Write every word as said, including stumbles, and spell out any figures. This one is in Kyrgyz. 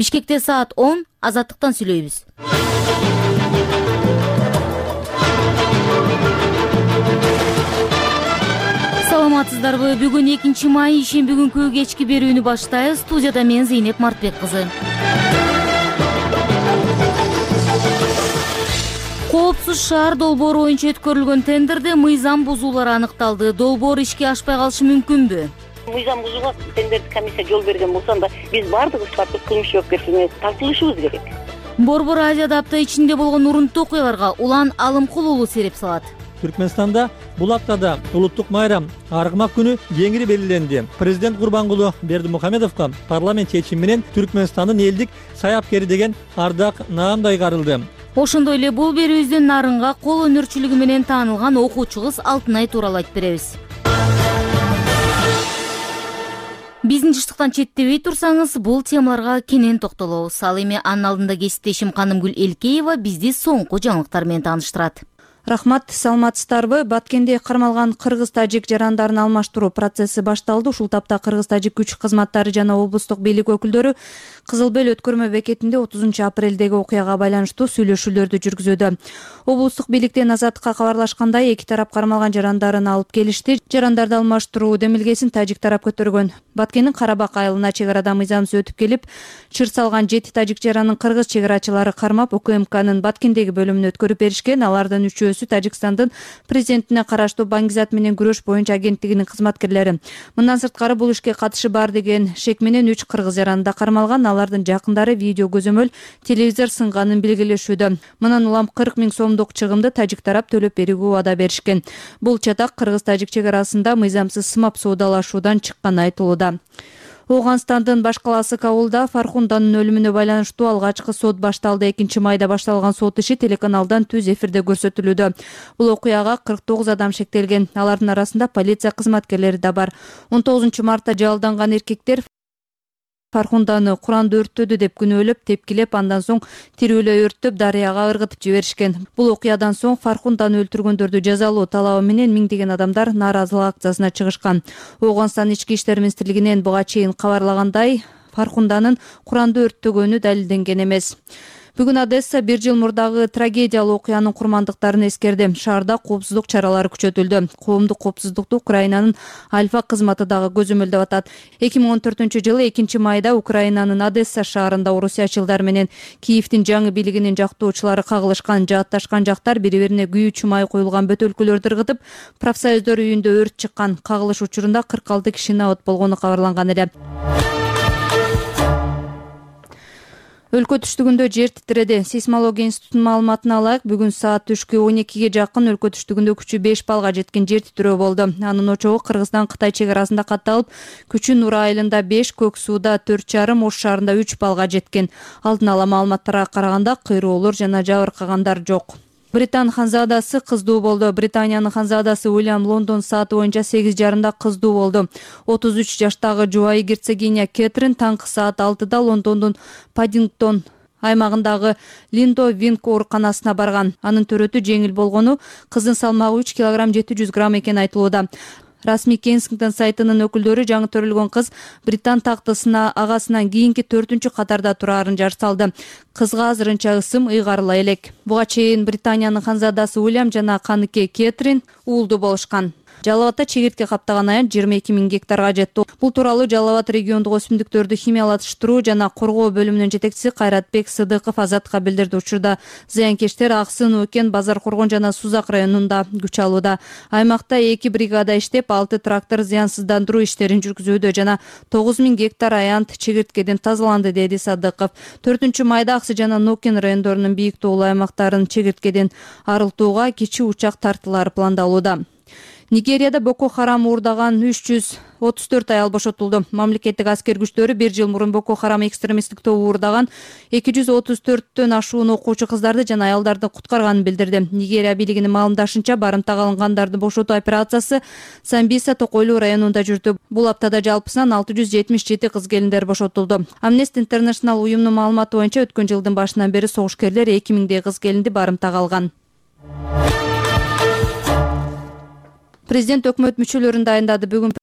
Бишкекте саат он, Азаттыктан сүйлөйбүз. Саламатсыздарбы? Бүгүн экинчи май ишемби күнкү кечки берүүнү баштайбыз. Студияда мен Зейнеп Мартбек кызы. Коопсуз шаар долбоору боюнча өткөрүлгөн тендерде мыйзам бузуулар аныкталды. Долбоор ишке ашпай калышы мүмкүнбү? Мыйзам бузууга тендердик комиссия жол берген болсо анда биз баардык сапаттык кылмыш жоопкерчилигине тартылышыбыз керек. Борбор Азияда апта ичинде болгон урунттуу окуяларга Улан Алымкул уулу сереп салат. Түркмөнстанда бул аптада улуттук майрам Аргымак күнү кеңири белгиленди. Президент Курбангулу Бердимухамедовго парламент чечими менен Түркмөнстандын элдик саяпкери деген ардак наамда ыйгарылды. Ошондой эле бул берүүбүздөн нарынга кол өнөрчүлүгү менен таанылган окуучу кыз Алтынай тууралуу айтып беребиз. Биздин жыштыктан четтебей турсаңыз, бул темаларга кенен токтолобуз. Ал эми анын алдында кесиптешим Канымгүл Элкеева бизди соңку жаңылыктар менен тааныштырат. Рахмат, саламатсыздарбы? Баткенде кармалган кыргыз-тажик жарандарын алмаштыруу процесси башталды. Ушул тапта кыргыз-тажик күч кызматтары жана облустук бийлик өкүлдөрү Кызыл Бел өткөрмө бекетинде отузунчу апрелдеги окуяга байланыштуу сүйлөшүүлөрдү жүргүзүүдө. Облустук бийликтен Азаттыкка кабарлашкандай, эки тарап кармалган жарандарын алып келишти. Жарандарды алмаштыруу демилгесин тажик тарап көтөргөн. Баткендин Карабак айылына чек арада мыйзамсыз өтүп келип, чыр салган жети тажик жаранын кыргыз чек арачылары кармап, УКМКнын Баткендеги бөлүмүнө өткөрүп беришкен. Алардын үчөөсү Тажикстандын президентине караштуу Баңгизат менен күрөш боюнча агенттигинин кызматкерлери. Мындан сырткары бул ишке катышы бар деген шек менен үч кыргыз жаранында кармалган. Алардын жакындары видео көзөмөл, телевизор сынганын белгилешүүдө. Мындан улам кырк миң сомдук чыгымды тажик тарап төлөп берүүгө убада беришкен. Бул чатак кыргыз-тажик чек арасында мыйзамсыз сымап соодалашуудан чыкканы айтылууда. Оганстандын баш калаасы Кабулда Фархунданын өлүмүнө байланыштуу алгачкы сот башталды. экинчи майда башталган сот иши телеканалдан түз эфирде көрсөтүлүүдө. Бул окуяга кырк тогуз адам шектелген. Алардын арасында полиция кызматкерлери да бар. он тогузунчу мартта жалданган эркектер Фархунданы Куранды өрттөдү деп күнөөлөп, тепкилеп, андан соң тирүүлөй өрттөп, дарыяга ыргытып жиберишкен. Бул окуядан соң Фархунданы өлтүргөндөрдү жазалоо талабы менен миңдеген адамдар нааразылык акциясына чыгышкан. Оганстан ички иштер министрлигинен буга чейин кабарлагандай, Фархунданын Куранды өрттөгөнү далилденген эмес. Бүгүн Одесса бир жыл мурдагы трагедиялуу окуянын курмандыктарын эскерди. Шаарда коопсуздук чаралары күчөтүлдү. Коомдук коопсуздукту Украинанын Альфа кызматы дагы көзөмөлдөп атат. эки миң он төртүнчү жылы экинчи майда Украинанын Одесса шаарында орусиячылдар менен Киевдин жаңы бийлигинин жактоочулары кагылышкан. Жаатташкан жактар бири-бирине күйүүчү май коюлган бөтөлкөлөрдү ыргытып, профсоюздөр үйүндө өрт чыккан. Кагылыш учурунда кырк алты киши абат болгону кабарланган эле. Өлкө түштүгүндө жер титиреди. Сейсмология институтунун маалыматына алайык, бүгүн саат түшкү он экиге жакын өлкө түштүгүндө күчү беш балга жеткен жер титирөө болду. Анын очогу Кыргызстан Кытай чек арасында катталып, күчү Нура айылында беш, Көк сууда төрт жарым, Ош шаарында үч балга жеткен. Алдын ала маалыматтарга караганда кыйроолор жана жабыркагандар жок. Британ ханзадасы кыздуу болду. Британиянын ханзадасы Уильям Лондон сааты боюнча сегиз жарымда кыздуу болду. отуз үч жаштагы жубайы герцогиня Кэтрин таңкы саат алтыда Лондондун Паддингтон аймагындагы Линдо Винк ооруканасына барган. Анын төрөтү жеңил болгону, кыздын салмагы үч килограмм жети жүз грамм экени айтылууда. Расмий Кенсингтон сайтынын өкүлдөрү жаңы төрөлгөн кыз Британ тактысына агасынан кийинки төртүнчү катарда турарын жар салды. Кызга азырынча ысым ыйгарыла элек. Буга чейин Британиянын ханзадасы Уильям жана каныке Кэтрин уулду болушкан. Жалал Абадта чегиртке каптаган аянт жыйырма эки миң гектарга жетти. Бул тууралуу Жалал Абад региондук өсүмдүктөрдү химиялаштыруу жана коргоо бөлүмүнүн жетекчиси Кайратбек Сыдыков Азатка билдирди. Учурда зыянкечтер Аксын, Өкен, Базар Коргон жана Сузак районунда күч алууда. Аймакта эки бригада иштеп, алты трактор зыянсыздандыруу иштерин жүргүзүүдө жана тогуз миң гектар аянт чегирткеден тазаланды, деди Садыков. төртүнчү майда Аксы жана Нокен райондорунун бийик тоолуу аймактарын чегирткеден арылтууга кичи учак тартылары пландалууда. Нигерияда Боко Харам уурдаган үч жүз отуз төрт аял бошотулду. Мамлекеттик аскер күчтөрү бир жыл мурун Боко Харам экстремисттик тобу уурдаган эки жүз отуз төрттөн ашуун окуучу кыздарды жана аялдарды куткарганын билдирди. Нигерия бийлигинин маалымдашынча, барымтага алынгандарды бошотуу операциясы Самбиса Токойлуу районунда жүрдү. Бул аптада жалпысынан алты жүз жетимиш жети кыз келиндер бошотулду. Amnesty International уюмунун маалыматы боюнча өткөн жылдын башынан бери согушкерлер эки миңдей кыз келинди барымтага алган. Президент өкмөт мүчөлөрүн дайындады. Бүгүн